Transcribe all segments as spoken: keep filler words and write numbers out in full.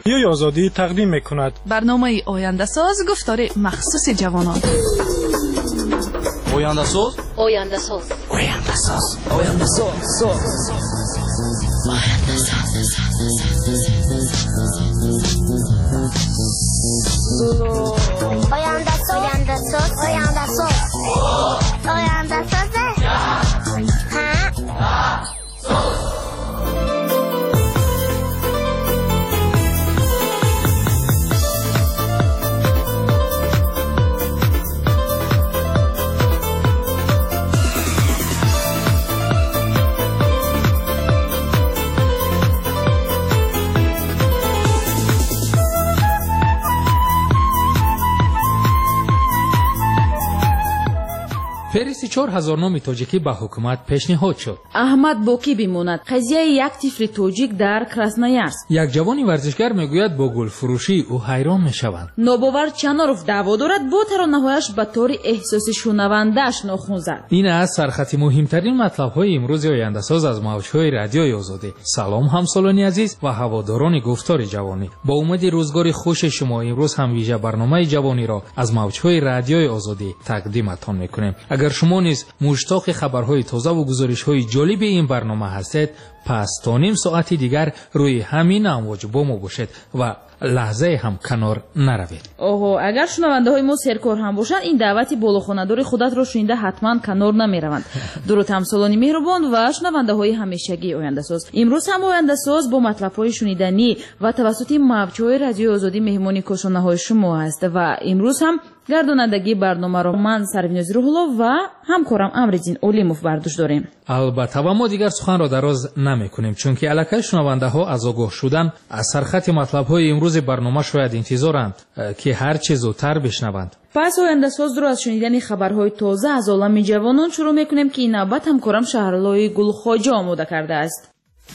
رادیوی آزادی تقدیم میکند برنامه آینده ساز گفتار مخصوص جوانان. آینده ساز آینده ساز آینده ساز آینده ساز آینده ساز آینده ساز آینده ساز آینده ساز آینده ساز فهرست چهار هزار نام تاجیکی به حکومت پیشنهاد شد. احمد باقی بماند. قضیه یک طفل تاجیک در کراسنویارسک. یک جوان ورزشگر میگوید با گل فروشی او حیران میشوند. نوباور چناروف دعوا دارد با ترانه‌هایش به طور احساسی شنونده‌اش ناخن زد. این از سرخط مهمترین مطلب‌های امروز آینده ساز از موج‌های رادیوی آزادی. سلام همسالان عزیز و هواداران گفتار جوانی. با امید روزگار خوش شما امروز هم ویژه برنامه جوانی را از موج‌های رادیوی آزادی تقدیمتان می‌کنیم. اگر شما نیز مشتاق خبرهای تازه و گزارش‌های جالب این برنامه هستید، پس تا نیم ساعت دیگر روی همین امواج با ما باشید و لحظه هم کنار نروید. اوه، اگر شنونده های ما سرکار هم باشند این دعوتی بالاخانه‌دار خودت را شنیده حتما کنار نمیروند. درود همسالان مهربان و شنونده های همیشگی آینده ساز. امروز هم آینده ساز با مطلب های شنیدنی و توسط موج‌های رادیو آزادی مهمانی کاشانه های شما است و امروز هم گردانندگی برنامه را من سرویناز روح‌الله و همکارم امرالدین اولیموف بر دوش داریم. البته و ما دیگر سخن را دراز نمی‌کنیم چون که الکی شنونده ها از آگاه شدن از سرخط مطلب های امروز برنامه شاید انتظارند که هر چه زودتر بشنوند. پس آینده ساز رو از شنیدن خبرهای تازه از عالم جوانان شروع می‌کنیم که این نوبت همکارم شهرلوی گلخواجه آماده کرده است.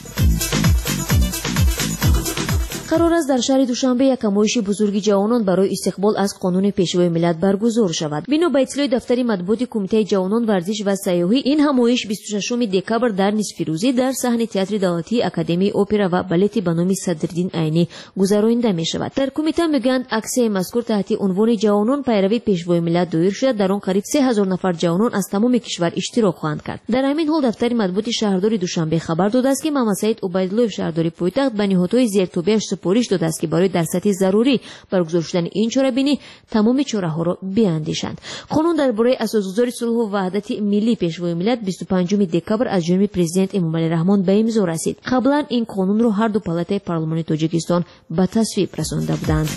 قرار است در شهر دوشنبه یک همایش بزرگ جوانان برای استقبال از قانون پیشوای ملت برگزار شود. بنا به اطلاع دفتر مطبوعات کمیته جوانان ورزش و سیاحی، این همایش بیست و ششم دکامبر در نصف روزی در صحن تئاتر دولتی اکادمی اپرا و بالت به نام صدرالدین عینی گذرانده می شود. در کمیته میگویند عکس مذکور تحت عنوان جوانان پیروی پیشوای ملت دایر شده. در آن قریب سه هزار نفر جوانان از تمام کشور اشتراک خواهند کرد. در همین حال دفتر مطبوعات شهرداری دوشنبه خبر داده است که محمد سعید عبیدالله شهرداری پایتخت به نهادهای زیرتابه‌اش سپارش داده است که برای در سطح ضروری برگزار شدن این چاره‌بینی تمام چاره‌ها را بیاندیشند. قانون درباره اساسگذاری صلح و وحدت ملی پیشوای ملت بیست و پنجم دکامبر از جانب پرزیدنت امامعلی رحمان به امضا رسید. قبلا این قانون را هر دو پالاتای پارلمانی تاجیکستان به تصویب رسانده بودند.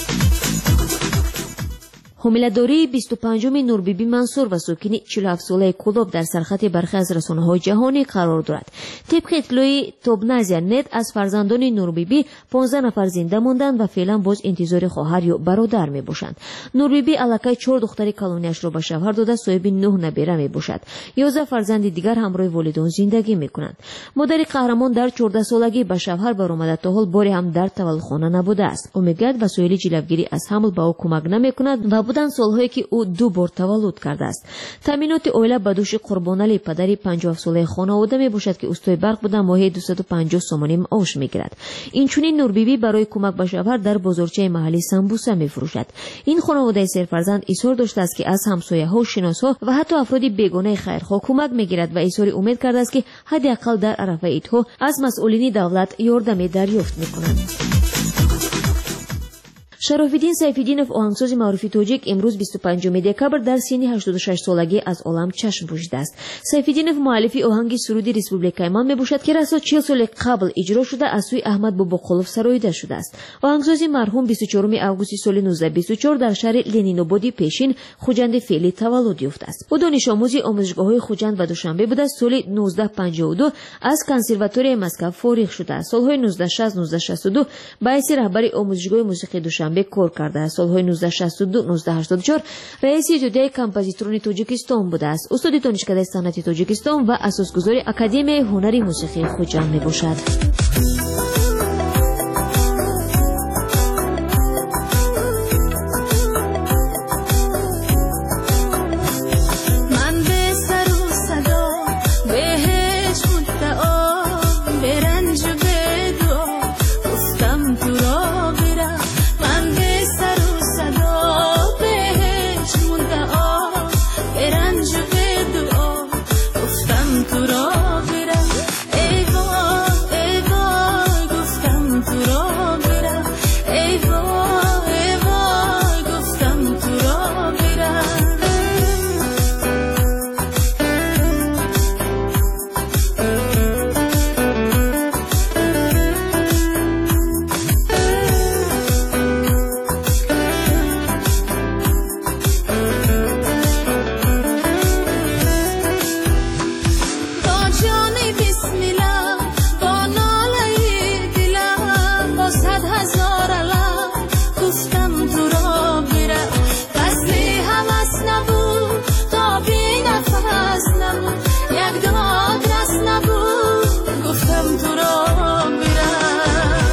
حامله‌داری بیست و پنجم نوربیبی منصور و ساکن چهل و هفت ساله کلاب در سرخط برخی از رسانه‌های جهانی قرار دارد. طبق اطلاع توبنازیا نت از فرزندان نوربیبی پانزده نفر زنده ماندند و فعلا باز انتظار خواهر یا برادر میباشند. نوربیبی الکی چهار دختر کلونیش را به شوهر داده صاحب نه نبیره میباشد. یازده فرزند دیگر همراه والدان زندگی میکنند. مادر قهرمان در چهارده سالگی به شوهر برآمده تا حال باری هم در تولدخانه نبوده است. او میگوید وسایل جلوگیری از حمل به او کمک نمیکند و بودن سالهایی که او دو بار تولد کرده است. تامینات عائله به دوش قربانعلی پدری پنجاه و هفت ساله خانواده می باشد که استوای برق بوده ماهی دویست و پنجاه سومانی معاش میگیرد. اینچنین نوربیبی برای کمک به شوهر در بازارچه محلی سمبوسه میفروشد. این خانواده سرفرزند اصرار داشته است که از همسایه‌ها و شناس‌ها و حتی افراد بیگانه خیرخواه کمک میگیرد و اظهار امید کرده است که حداقل در عرفه عیدها از مسئولین دولت یاردمی دریافت میکنند. شراف‌الدین سیف‌الدینov آهنگساز معروف تاجیک امروز بیست و پنجم دکامبر در سن هشتاد و شش سالگی از عالم چشم پوشیده است. سیف‌الدینov مؤلف آهنگ سرود ریسپوبلیکای من میباشد که رسا چهل سال قبل اجرا شده از سوی احمد باباقلوف سراییده شده است. آهنگساز مرحوم بیست و چهارم آگوست سال نوزده بیست و چهار در شهر لنین‌آباد پیشین خوجند فعلی تولد یافته است. او دانش آموز آموزشگاه‌های خوجند و دوشنبه بوده. سال نوزده پنجاه و دو از کنسرواتوری مسکو فارغ شده است. سال‌های نوزده شصت نوزده شصت و دو به حیث رهبر آموزشگاه موسیقی دوشنبه کار کرده است. سال‌های نوزده شصت و دو نوزده هشتاد و چهار رئیس اتحادیه کمپوزیتوران تاجیکستان بوده است. استاد دانشکده صنعتی تاجیکستان و اساسگذار اکادمی هنری موسیقی خوجند میباشد. برنج و بدو گفتم تو را هزار علم گفتم تو را برم فصلی همس نبود تا بی نفس نبود یک داد رس نبود گفتم تو را برم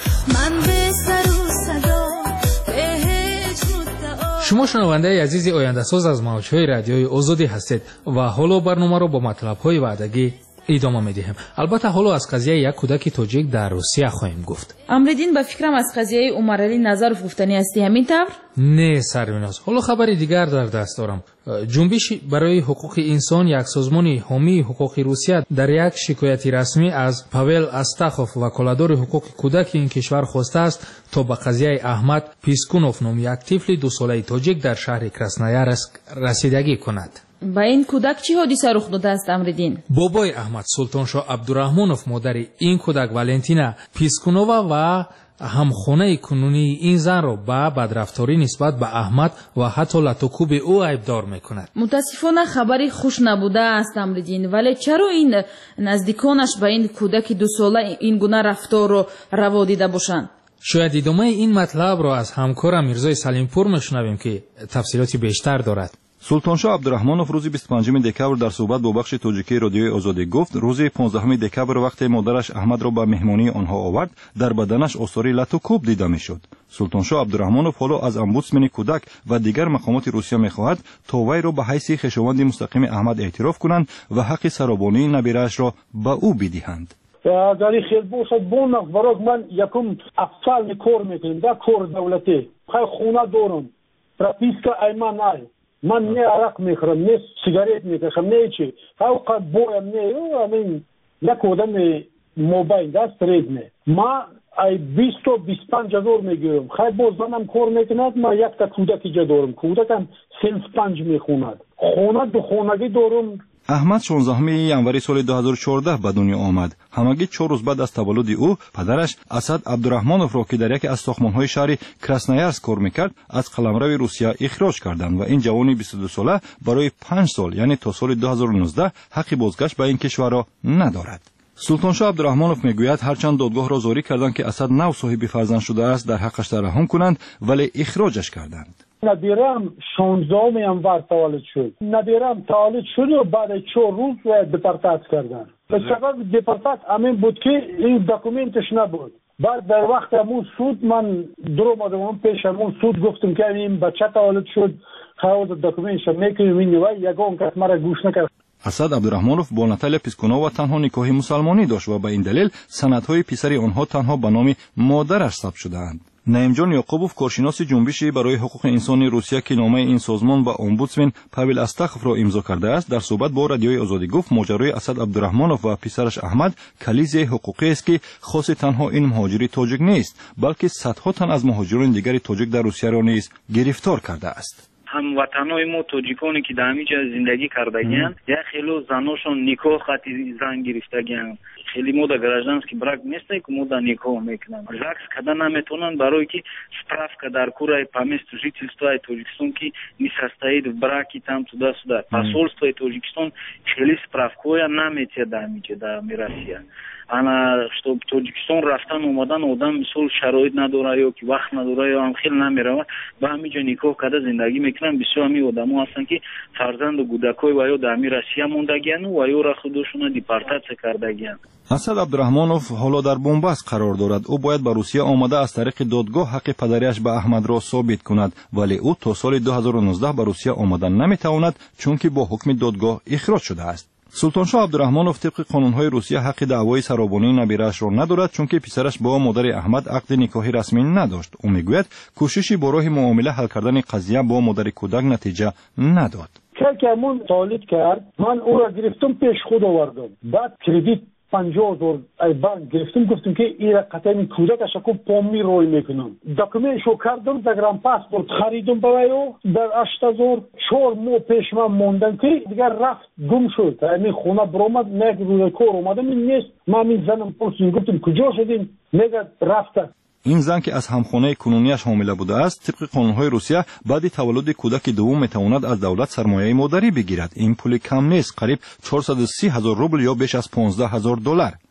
من به سر و صدا به هیچ مدعا. شما شنونده عزیز آینده ساز از موجهای رادیوی آزادی هستید و حالا برنامه را با مطلب‌های بعدی ادامه می‌دهیم. البته حالا از قضیه یک کودک تاجیک در روسیه خواهیم گفت. امردین به فکرم از قضیه عمرعلی نظرов گفتنی هستی همین طور؟ نه سروناز. حالا خبری دیگر در دست دارم. جنبش برای حقوق انسان یک سازمان حامی حقوق روسیه در یک شکایت رسمی از پاول استاخوف وکالتدار حقوق کودک این کشور خواسته است تا به قضیه احمد پیسکونوف نام یک طفل دو ساله تاجیک در شهر کراسنویارسک رسیدگی کند. با این کودک چی حادثه رخ داده است امردین؟ بابای احمد سلطانشاه عبدالرحمنوف مادر این کودک والنتینا پیسکونووا و همخانه کنونی این زن را به بدرفتاری نسبت به احمد و حتی لطوکوب او عیبدار میکند. متاسفانه خبری خوش نبوده است امردین، ولی چرا این نزدیکانش به این کودک دو ساله این گونه رفتار را روا دیده باشند؟ شاید ادامه این مطلب را از همکارم میرزای سلیمپور میشنویم که تفصیلاتی بیشتر دارد. سلطانشاه عبدالرحمنوف روز بیست و پنجم دکبر در صحبت با بخش تاجیکی رادیوی آزادی گفت روز پانزدهم دکبر وقتی مادرش احمد را به مهمانی آنها آورد در بدنش آثار لطوکوب دیده میشد. سلطانشاه عبدالرحمنوف حالا از امبودسمن کودک و دیگر مقامات روسیه میخواهد تا وی را به حیث خویشاوند مستقیم احمد اعتراف کنند و حق سرابانی نبیره‌اش را به او بدهند. در این خیل باشد بونق برای من یکم افصال کار میکنم در کار دولتی خیلی خونه دارم پرپیسکا ایمان نای من نه عرق میخورم نه سیگارت میکشم نه چی فوق بویم نه همین یک آدم موبایل دست رید نه ما ای بیست و بیست و پنج هزار میگیرم خیلی باز منم کار میکند ما یک تا کودک اینجا دارم کودکم صنف پنج میخوند خونه دو خونگی دارم. احمد شانزدهم ینوری سال دو هزار و چهارده به دنیا آمد. همگی چهار روز بعد از تولد او پدرش اسد عبدالرحمنوف را که در یکی از ساختمان‌های شهر کراسنویارسک کار میکرد از قلمرو روسیه اخراج کردند و این جوان بیست و دو ساله برای پنج سال یعنی تا سال دو هزار و نوزده حق بازگشت به این کشور را ندارد. سلطانشاه عبدالرحمنوف میگوید هرچند دادگاه را زاری کردند که اسد نو صاحب فرزند شده است در حقش ترحم کنند ولی اخراجش کردند. نبیرم شانزدهم ینور تولد شد. نبیرم تولد شد و بعد چهار روز دپورتات کردن. به سبب دپورتات همین بود که این دکومنتش نبود. بعد در وقت همون سود من درو آمدم پیش همون سود گفتم که این بچه تولد شد خواهد دکومنتش میکنیم این و یگان کس مرا گوش نکرد. اسد عبدالرحمنوف با ناتالیا پیسکونووا تنها نکاح مسلمانی داشت و به این دلیل سندهای پسر آنها تنها به نام مادرش ثبت شده‌اند. نعیمجان یعقوبوف کارشناس جنبشی برای حقوق انسانی روسیه که نامه این سازمان به امبودسمن پاول استاخوف را امضا کرده است در صحبت با رادیوی آزادی گفت ماجرای اسد عبدالرحمنوف و پسرش احمد کلیزه حقوقی است که خاص تنها این مهاجری تاجیک نیست بلکه صدها تن از مهاجران دیگر تاجیک در روسیه را نیز گرفتار کرده است. هموطنای ما تاجیکانی که در همینجا زندگی کردگیان یا خیلی زناشون نکاح خطی زن گرفتگیان خیلی ما در گراجانس که برک نیسته که ما در نکاح میکنن زکس کدن نمیتونن برای که справка در курай по месту жительства Таджикистан که несостоит в браке там туда-сюда. Посольство Таджикистан خیلی справкоя намете در همینجا در Россия. انا чтобы Таджикистан رفتن اومدن آدم مثل شرایط نداره یا که وقت نداره یا هم خیلی نمیره با همینجا نکاح کرده زندگی میکنن. بسیار همی آدم‌ها هستن که فرزند و کودکای و یا در Россия موندگیان و یا را خودشون دیپورتاسیون کردگیان. اسد عبدالرحمنوف حالا در بنبست قرار دارد. او باید به روسیه آمده از طریق دادگاه حق پدریش به احمد را ثابت کند ولی او تا سال دو هزار و نوزده به روسیه آمدن نمیتواند چون که با حکم دادگاه اخراج شده است. سلطانشاه عبدالرحمنوف طبق قانون‌های روسیه حق دعوای سرابانی نبیره‌اش را ندارد چون که پسرش با مادر احمد عقد نکاحی رسمی نداشت. او میگوید کوششی با راه معامله حل کردن قضیه با مادر کودک نتیجه نداد. که همون تولید کرد من او را گرفتم پیش خود آوردم بعد کردیت پنجاه هزار ای بانک گرفتم گفتم که این قطعا این کودکش کو پامی روی میکنم دکومنتشو کردم دگرام پاسپورت خریدم برایو در هشت هزار چهار ماه پیش من موندم که دیگر رفت گم شد. همین خونه برآمد میگه روی کار اومدم این نیست. من این زنم پرسیدم گفتم کجا شدین میگه رفته. این زن که از همخانه کنونیش حامله بوده است طبق قانون‌های روسیه بعد تولد کودک دوم میتواند از دولت سرمایه مادری بگیرد. این پول کم نیست، قریب چهارصد و سی هزار روبل یا بیش از پانزده هزار دلار.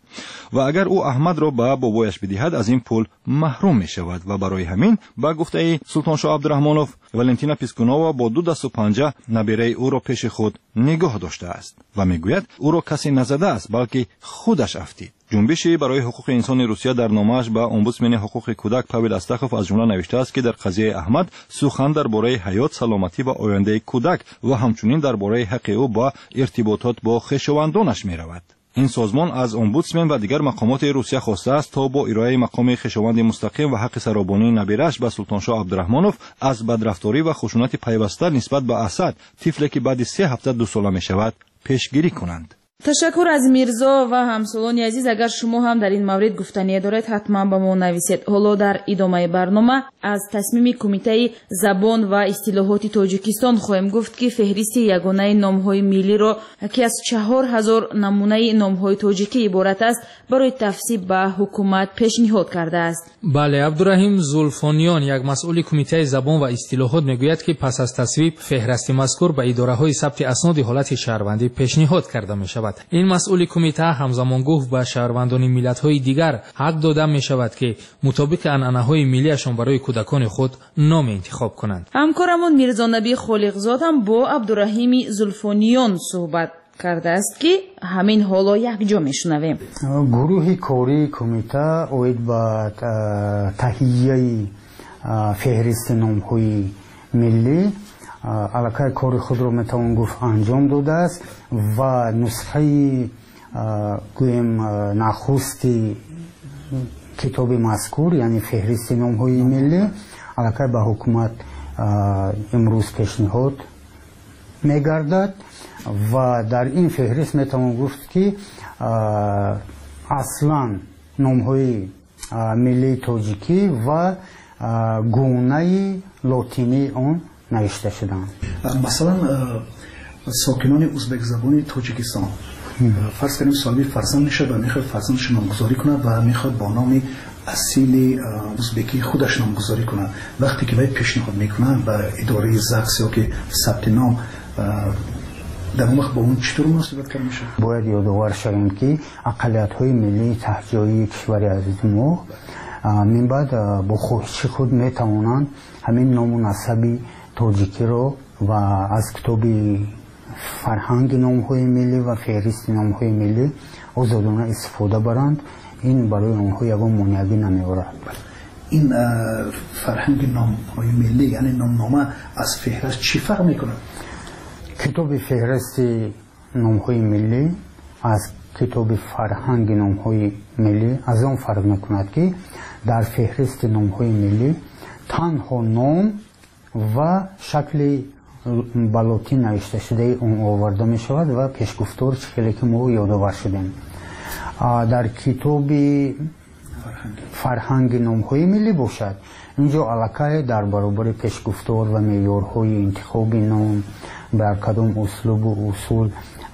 و اگر او احمد را به بابایش بدهد از این پول محروم می شود و برای همین با گفته سلطان شاه عبدالرحمنوف ولنتینا پیسکونووا با دو دست و پنجه نبیره او را پیش خود نگاه داشته است و میگوید او را کسی نزده است بلکه خودش افتید. جنبشی برای حقوق انسان روسیه در نامه‌اش به امبودسمن حقوق کودک پاول استخوف از جمله نوشته است که در قضیه احمد سخن درباره حیات، سلامتی و آینده کودک و همچنین درباره حق او با ارتباطات با خویشاوندانش می‌رود. این سازمان از امبودسمن و دیگر مقامات روسیه خواسته است تا با ارائه مقام خویشاوند مستقیم و حق سرابانی نبیرش به سلطان شاه عبدالرحمنوف از بدرفتاری و خشونت پیوسته نسبت به اسد، طفلی که بعد سه هفته دو ساله می شود، پیشگیری کنند. تشکر از میرزا و همسالانی عزیز. اگر شما هم در این مورد گفتنی دارید حتما با ما نویسید. حالا در ادامه برنامه از تصمیم کمیته زبان و اصطلاحات تاجیکستان خواهیم گفت که فهرست یگانه نام‌های ملی را که از چهار هزار نمونه نام‌های تاجیکی عبارت است برای تصویب به حکومت پیشنهاد کرده است. بله، عبدالرحیم زولفانیان، یک مسئول کمیته زبان و اصطلاحات، میگوید که پس از تصویب فهرست مذکور به اداره‌های ثبت اسناد حالت شهروندی پیشنهاد کرده می‌شود. این مسئول کمیته همزمان گفت به شهروندان ملت‌های دیگر حق داده می‌شود که مطابق عنعنه‌های ملیشان برای کودکان خود نام انتخاب کنند. همکارمون میرزا نبی خالقزاد هم با عبدالرحیم زولفانیان صحبت کرده است که همین حالا یک جا میشنویم. گروه کاری کمیته اوید با تهیه فهرست نام‌های ملی علاقه کار خود را میتوان گفت انجام داده است و نسخه گویم نخستی کتاب مذکور یعنی فهرست نام‌های ملی علاقه به حکومت امروز پیشنهاد میگردد و در این فهرست میتوان گفت که اصلا نام‌های ملی تاجیکی و گونه لاتینی آن نوشته شدند. مثلا ساکنان ازبک زبان تاجیکستان فرض کنیم صاحب فرزند میشه و میخواد فرزندش نامگذاری کنه و میخواد با نام اصیل ازبکی خودش نامگذاری کنه. وقتی که باید پیشنهاد میکنن به اداره زخص یا که ثبت نام در اون وقت با اون چطور مناسبت کرد میشه؟ باید یادآور شویم که اقلیت‌های ملی تحجایی کشور عزیز ما من بعد با خواهش خود میتوانند همین نام و نسب تاجیکی رو و از کتاب فرهنگ نام‌های ملی و فهرست نام‌های ملی آزادانه استفاده برند. این برای آنها یگان مانعی نمی‌آورد. این فرهنگ نام‌های ملی یعنی نامنامه از فهرست چی فرق می‌کنه؟ کتاب فهرست نام‌های ملی از کتاب فرهنگ نام‌های ملی از آن فرق می‌کند که در فهرست نام‌های ملی تنها نام و شکل بلاتی نوشته شده اون آورده می شود و پیشگفتار چخیلی که ما یادآور شدیم. در کتاب فرهنگ نام‌های ملی باشد اینجا علاقه در برابر پیشگفتار و معیارهای انتخاب نام بر کدام اسلوب و اصول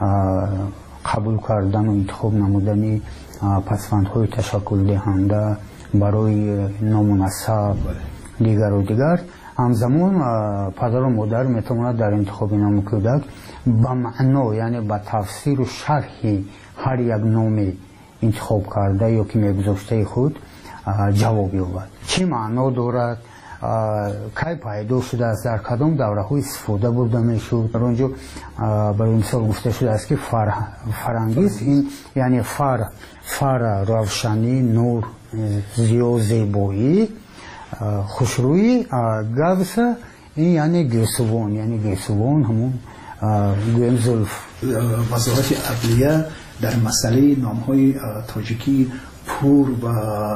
قبول کردن و انتخاب نمودن پسوندهای تشکل دهنده برای نام و نسب دیگر و دیگر. همزمان پدر و مادر میتواند در انتخاب نام کودک با معنا یعنی با تفسیر و شرح هر یک نام انتخاب کرده یا که میگذاشته خود جواب یابد. چه معنا دارد، کی پیدا شده است، در کدام دوره های استفاده برده میشد. در اونجا برای مثال گفته شده است که فرانگیز این یعنی فر فر روشنی، نور، زیو، زیبایی، خوشرویی، گوس این یعنی گیسوان یعنی گیسوان همون گویم زلف. وزارت عدلیه در مسئله نام‌های تاجیکی پور و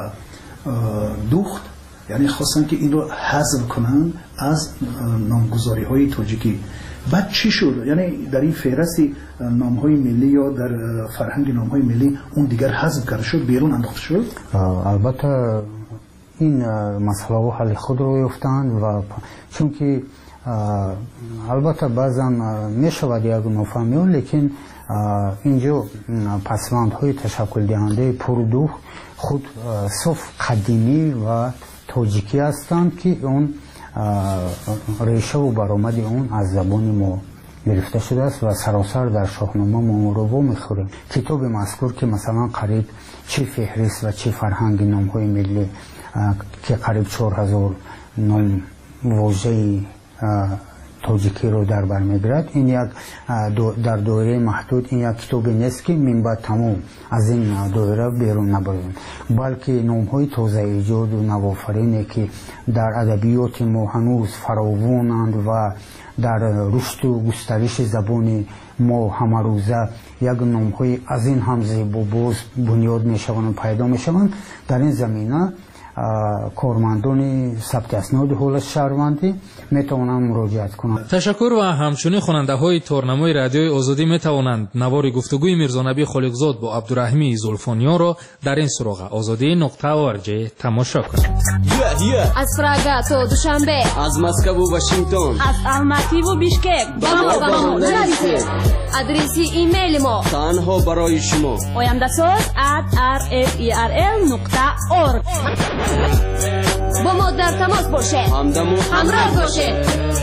دوخت یعنی خواستن که این رو حذف کنن از نامگذاری‌های تاجیکی. بعد چی شد؟ یعنی در این فهرست نام‌های ملی یا در فرهنگ نام‌های ملی اون دیگر حذف کرده شد، بیرون انداخته شد؟ البته این مسئله و حل خود رو یافتند و چون که البته بعضا می شود یک نافهمی لیکن اینجا پسوندهای تشکل دهنده پردوخ خود صف قدیمی و تاجیکی هستند که اون ریشه و برآمد اون از زبان ما گرفته شده است و سراسر در شاهنامه ما رو وا میخوریم. کتاب مذکور که مثلا قریب چه فهرست و چه فرهنگ نام‌های ملی که قریب چهار هزار نام واژه تاجیکی رو در بر میگیرد، این یک در دایره محدود این یک کتابی نیست که من بعد تمام از این دایره بیرون نبریم، بلکه نام‌های تازه ایجاد و نوآفرینی که در ادبیات ما هنوز فراوانند و در رشد و گسترش زبان ما همه روزه یک نام‌های از این هم زیبا باز بنیاد میشوند و پیدا میشوند. در این زمینه کارمندان ثبت اسناد حول شهروندی میتوانند مراجعت کنند. تشکر. و همچنین خواننده های تورنمای رادیوی آزادی میتوانند نوار گفتگوی میرزانبی خالقزاد با عبدالرحیمی زلفانیان را در این سراغ آزادی نقطه org تماشا کنند. از پراگا تا دوشنبه، از مسکو و واشنگتن، از الماتی و بیشکک، آدرس ایمیل ما تنها برای شما oyandasöz at r f e r l نقطه org. با ما در تماس باشه، همدم و همراه باشه.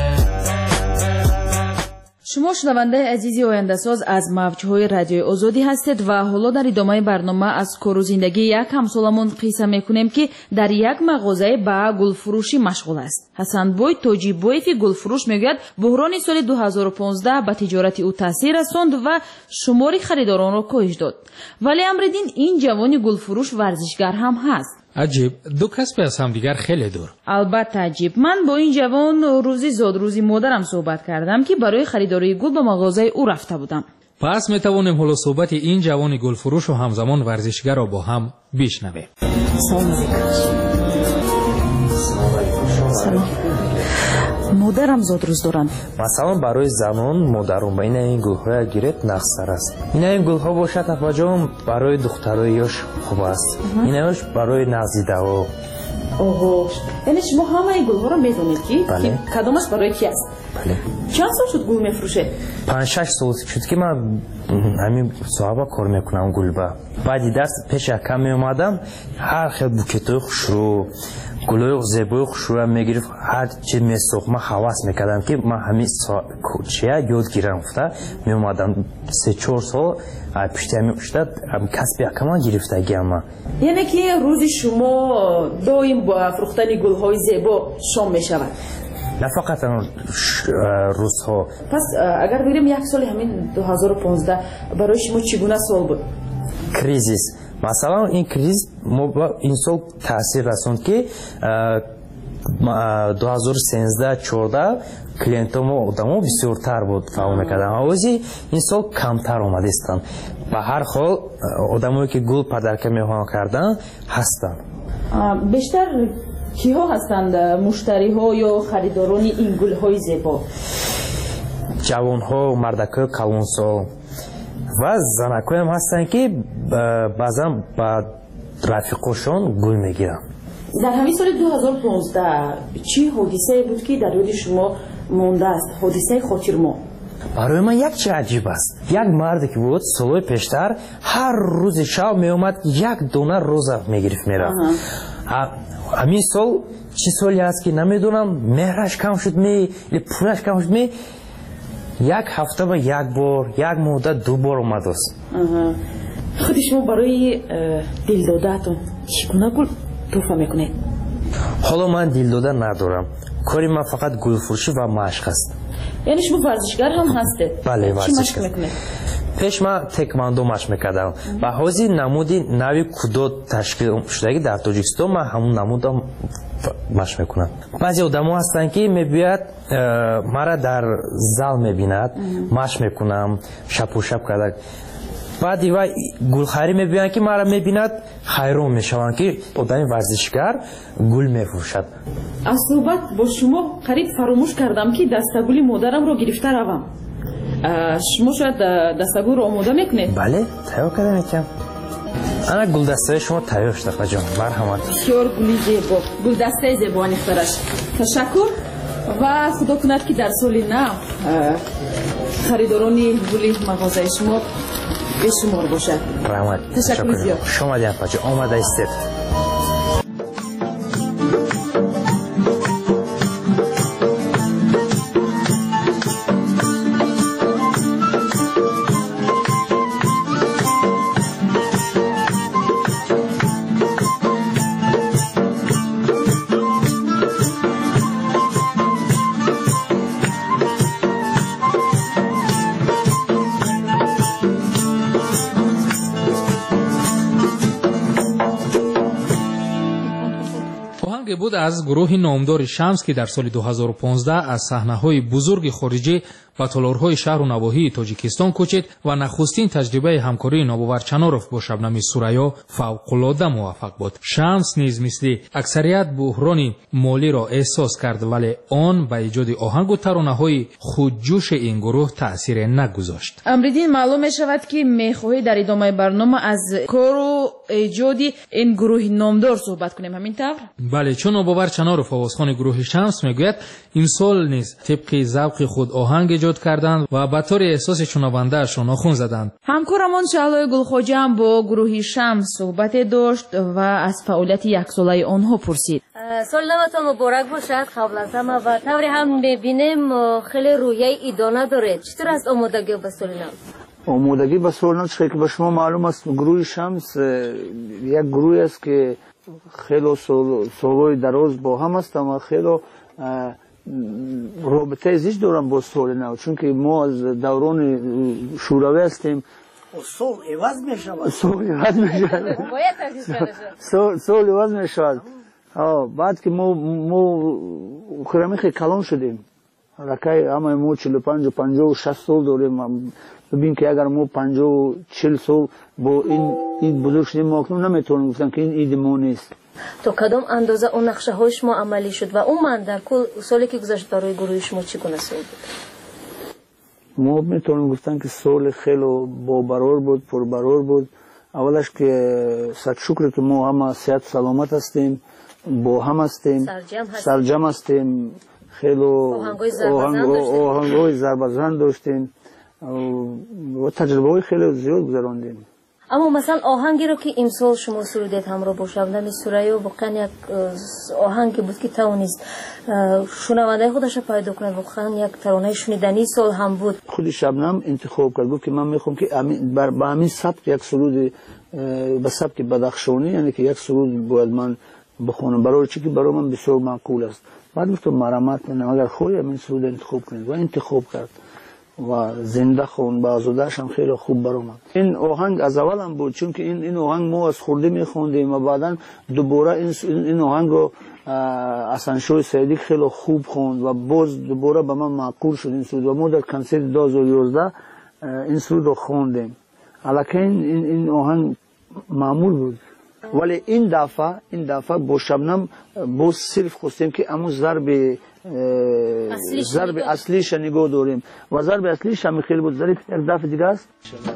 شما شنونده عزیزی آینده‌ساز از موج‌های رادیوی آزادی هستید و حالا در ادامه برنامه از کار و زندگی یک همسالمون قصه میکنیم که در یک مغازه با گلفروشی مشغول است. حسن بوی توجیبویف گلفروش میگوید بحران سال دو هزار و پانزده به تجارت او تاثیر رساند و شمار خریداران را کاهش داد. ولی امردین این جوانی گلفروش ورزشگر هم هست. عجیب، دو کسب از هم دیگر خیلی دور. البته عجیب. من با این جوان روزی زاد روزی مادرم صحبت کردم که برای خریداری گل به مغازه او رفته بودم. پس می توانیم حالا صحبت این جوان گلفروش و همزمان ورزشگر را با هم بشنویم. سلام. مادرم زاد روز دارند. مثلا برای زنان مادرم با این این گل‌ها گرفت نقصر است. این این گل‌ها باشه توجهم برای دخترایش خوب است. اینش برای نزدیک‌ها. اوه. یعنی شما همه این گل‌ها رو می‌دونید که بله. کدامش برای کی است؟ بله. چند سال شد گل می‌فروشه؟ پنج شش سال شد که من همین صاحب کار میکنم گل با. بعد درس پیش کم میومدم هر خیلی بوکتای خوشرو گلای زیبای خوشرو میگرفت، هر چی میسوخت من حواس میکردم که من همین کوچه یاد گیرم افته میومدم سه چهار سال پشتی همین اشتاد کسب یکم گرفته گیرم. یعنی که روزی شما دائم با فروختن گل‌های زیبا شام میشود؟ نه فقط روزها. پس اگر بگیریم یک سال همین دو هزار و پانزده برای شما چگونه سال بود؟ کریزیس. مثلا این کریز این سال تاثیر رسوند که دو هزار و سیزده چهارده کلینتام و آدم بسیارتر بود فهم میکردن، آوازی این سال کمتر آمده استن. به هر حال آدمایی که گل پدرکه میخوان کردن هستن. بیشتر کیها هستند مشتری ها یا خریداران این گل های زیبا؟ جوان ها، مردکای کلونسال و زنکای هم هستن که بعضا با رفیقشون گل میگیرن. در همین سال دو هزار و پانزده چی حادثه بود که در یاد شما مونده است؟ حادثه خاطرمو. برای من یک چیز عجیب است. یک مرد که بود سالهای پیشتر هر روز شب می اومد یک دونه روزه میگرفت میرفت. همین سال چی سالی است که نمیدونم مهرش کم شد می پولش کم شد می یک هفته با یک بار یک مدت دو بار اومد است. خود شما برای دل دادتون چگونه گل توفه میکنید؟ حالا من دل داده ندارم، کاری من فقط گل فروشی و مشق است. یعنی شما ورزشگر هم هستید؟ بله ورزشگر. چی مشق میکنید؟ پیش من تکواندو مشق میکردم و حاضی نمودی نوی کودو تشکیل شده در تاجیکستان من همون نمودم مشق میکنم. بعضی آدم‌ها هستن که میبیاد مرا در زال میبیند مشق میکنم شب و شب کرده، بعد دیگه گلخری میبینن که مرا میبیند خیرون میشوند که آدم ورزشگر گل میفروشد. از صحبت با شما قریب فراموش کردم که دستگل مادرم رو گرفته روم. شما شاید دستگل رو آماده میکنید؟ بله تیار کرده میکنم. انا گل دسته شما تیار شده خجام مرحمت. بسیار گلی زیبا، گل دسته زیبا نیخترش. تشکر و خدا کند که در سال نو خریدارانی گلی مغازه شما بشمار باشد. رحمت. تشکر زیاد. شما دیان پاچه آمده استید. از گروه نامدار شمس که در سال دو هزار و پانزده از صحنه‌های بزرگ خارجی به تالارهای شهر و نواحی تاجیکستان کوچید و نخستین تجربه همکاری ناباور چناروف با شبنم سوریا فوق‌العاده موفق بود. شمس نیز مثل اکثریت بحران مالی را احساس کرد، ولی آن به ایجاد آهنگ و ترانه‌های خودجوش این گروه تأثیر نگذاشت. امریدین معلوم می شود که میخواهی در ادامه برنامه از کار و ایجاد این گروه نامدار صحبت کنیم، همین طور؟ بله، چون ناباور چناروف آوازخوان گروه شمس میگوید این سال نیز طبق ذوق خود آهنگ ایجاد کردند و به طور احساس شنونده‌اش ناخن زدند. همکارمان شعلای گلخواجه هم با گروه شمس صحبت داشت و از فعالیت یک ساله آنها پرسید. سال نوتان مبارک باشد. قبل از همه و طوری هم میبینیم خیلی رویه ایدانه داره. چطور است آمادگی به سال نو؟ آمادگی به سال نو چه که به شما معلوم است گروه شمس یک گروه است که خیلی سالهای دراز با هم است و خیلی رابطه زیست دارم با سال نو، چون که ما از دوران شوروی هستیم. سال عوض می شود. سال عوض می شود. سال عوض می شود. بعد که ما ما خیلی خیلی کلان شدیم. رکای همه ما چهل و پنج و پنجاه و شصت سال داریم. ببین که اگر ما پنجاه و چهل سال با این اید بزرگ شدیم، ما اکنون نمیتونیم گفتن که این اید ما نیست. تا کدام اندازه اون نقشه های شما عملی شد و اون من در کل سالی که گذشت برای گروه شما چگونه سال بود؟ ما میتونیم گفتن که سال خیلی با برار بود، پر برار بود. اولش که صد شکر که ما همه صحت و سلامت هستیم، با هم هستیم، سرجم هستیم، خیلی آهنگای ضربه‌زن داشتیم و تجربه های خیلی زیاد گذراندیم. اما مثلا آهنگی رو که امسال شما سرودید همراه با شبنم سوریا واقعا یک آهنگی بود که توانست شنونده خودش پیدا کنه، واقعا یک ترانه شنیدنی سال هم بود. خود شبنم انتخاب کرد، گفت که من میخوام که با همین سبک یک سرود به سبک بدخشانی، یعنی که یک سرود باید من بخونم برای چی که برای من بسیار معقول است. بعد گفتم مرامت منم اگر خودی همین سرود انتخاب کنید و انتخاب کرد و زنده خون با آزادهش هم خیلی خوب برام. این آهنگ از اول هم بود، چون که این این آهنگ ما از خورده میخوندیم و بعدا دوباره این این آهنگ رو حسن‌شاه سیدی خیلی خوب خوند و باز دوباره به من معقول شد این سرود و ما در کنسرت دو هزار و یازده این سرود رو خوندیم. البته این این آهنگ معمول بود، ولی این دفعه این دفعه با شبنم باز صرف خواستیم که امو ضرب ضرب اصلیش نگاه داریم و ضرب اصلیش هم خیلی بود. ضرب یک دفعه دیگه است.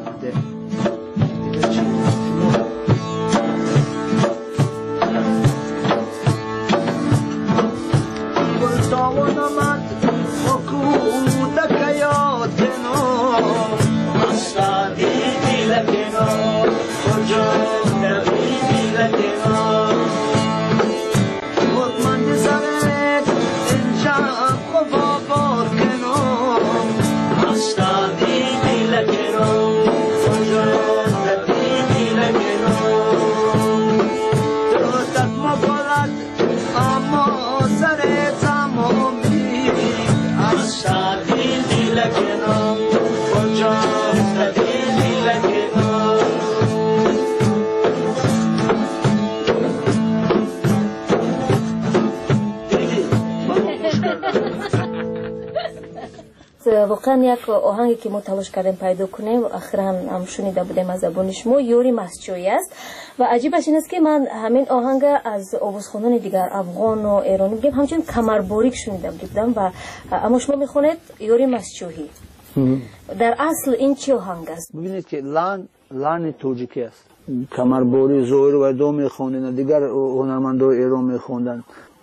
واقعا یک آهنگی که ما تلاش کردیم پیدا کنیم اخیراً هم شنیده بودیم از زبان شما، یوری مسجویی است و عجیبش این است که من همین آهنگ از آوازخوانان دیگر افغان و ایرانی میگم همچنین کمرباریک شنیده بودم و اما شما میخونید یوری مسجویی. در اصل این چه آهنگ است؟ ببینید که لان لان توجیکی است. کمرباری زهیر و دو میخوندن، دیگر هنرمندان ایران میخوندن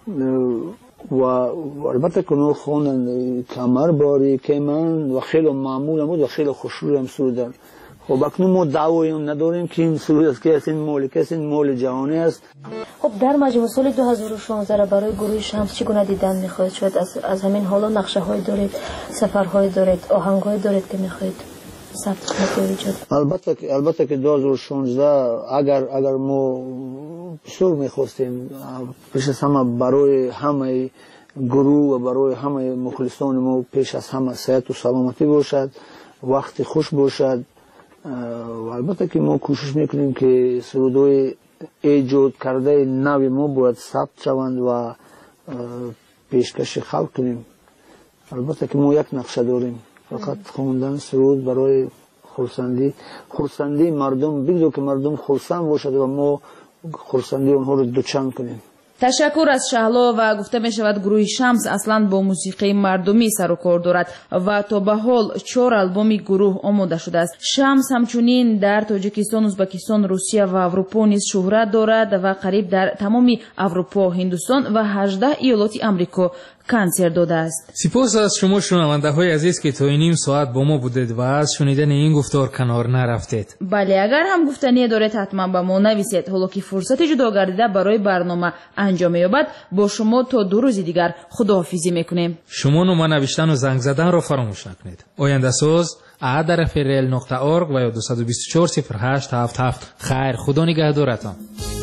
و البته کنو خوندن کمرباری که من و خیلی معمول بود و خیلی خوشروی هم سرودن. خب اکنون ما دعوایی نداریم که این سرود است که از این مال که از این مال جهانی است. خب در مجموع سال دو هزار و شانزده برای گروه شمس چگونه دیدن میخواهید؟ شاید از, از همین حالا نقشه های دارید، سفرهای دارید، آهنگ های دارید که میخواهید ثبت کنید؟ البته که البته که دو هزار و شانزده اگر اگر ما بسیار میخواستیم پیش از همه برای همه گروه و برای همه مخلصان ما پیش از همه صحت و سلامتی باشد، وقت خوش باشد و البته که ما کوشش میکنیم که سرودهای ایجاد کرده نوی ما باید ثبت شوند و پیشکش خلق کنیم. البته که ما یک نقشه داریم، فقط خوندن سرود برای خرسندی خرسندی مردم، بگذار که مردم خرسند باشد و ما خرسندی اونها رو دوچند کنیم. ташаккур аз шаҳло ва гуфта мешавад гурӯҳи шамс аслан бо мусиқии мардумӣ сару кор дорад ва то ба ҳол чор албоми гурӯҳ омода шудааст. шамс ҳамчунин дар тоҷикистон, ӯзбекистон, русия ва аврупо низ шӯҳрат дорад ва қариб дар тамоми аврупо, ҳиндустон ва ҳаждаҳ иёлоти амрико консерт додааст. сипос аз шумо шунавандаҳои азиз ки то ним соат бо мо будед ва аз шунидани ин гуфтор канор нарафтед. бале, агар ҳам гуфтание доред ҳатман ба мо нависед. ҳоло ки фурсати ҷудо гардида барои барнома анҷом меёбад, бо шумо то ду рӯзи дигар худоҳофизӣ мекунем. шумо нома навиштану занг заданро фаромӯш накунед. ояндасоз а дар эф эр эл нуқта орг ва ё ду ду чор сифр ҳашт ҳафт ҳафт. хайр, худо нигаҳдоратон.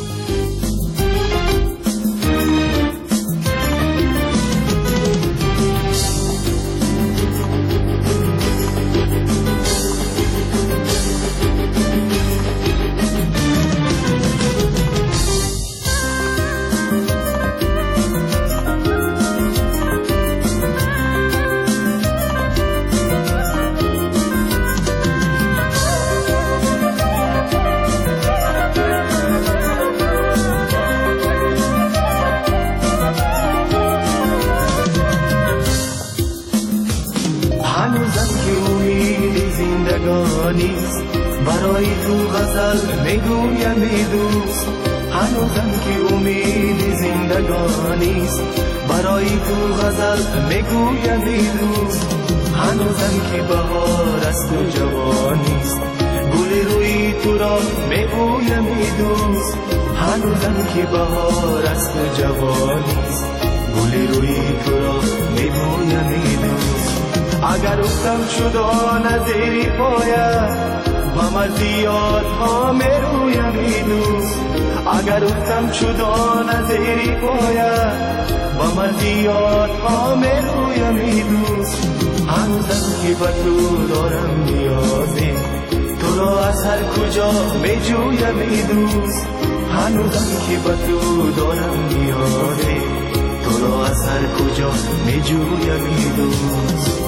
برای تو غزل میگویم ای دوست، هنوزم که امید زندگانیست. برای تو غزل میگویم ای دوست، هنوزم که بهار است و جوانیست. گل روی تو را میگویم ای دوست، هنوزم که بهار است و جوانیست. گل روی تو را میگویم ای دوست. اگر افتم شد آن زیر پایت و مزیات ها میرویم ای دوست. اگر افتم شد آن زیر پایت و مزیات ها میرویم ای دوست. هنوزم که به تو دارم نیازی، تو را از هر کجا میجویم ای دوست. هنوزم که به تو دارم نیازی، تو را از هر کجا میجویم ای دوست.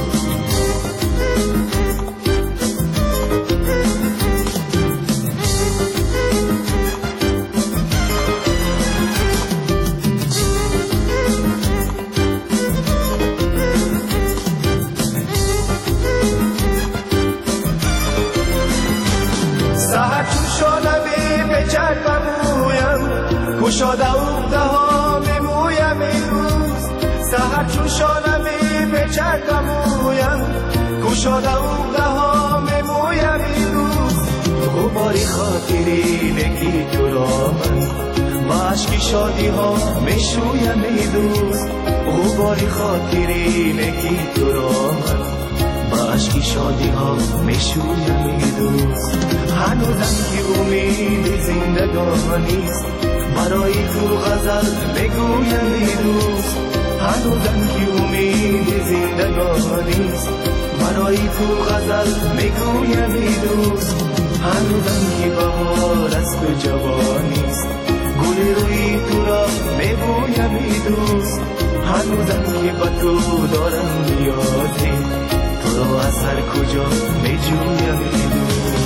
گشاده افته ها میمویم ای دوست. سحر چون شانمی به چرکم مویم، گشاده افته ها میمویم ای دوست. غباری خاطری نگی تو را من با عشق شادی ها میشویم ای دوست. غباری خاطری نگی تو را من با عشق شادی ها میشویم ای دوست. هنوزم که امید زندگانیست، برای تو غزل میگویم ای دوست. هنوزم که امید زندگانیست، برای تو غزل میگویم ای دوست. هنوزم که بهار است و جوانیست، گل روی تو را میگویم ای دوست. هنوزم که به تو دارم نیازی، تو را از هر کجا میجویم ای دوست.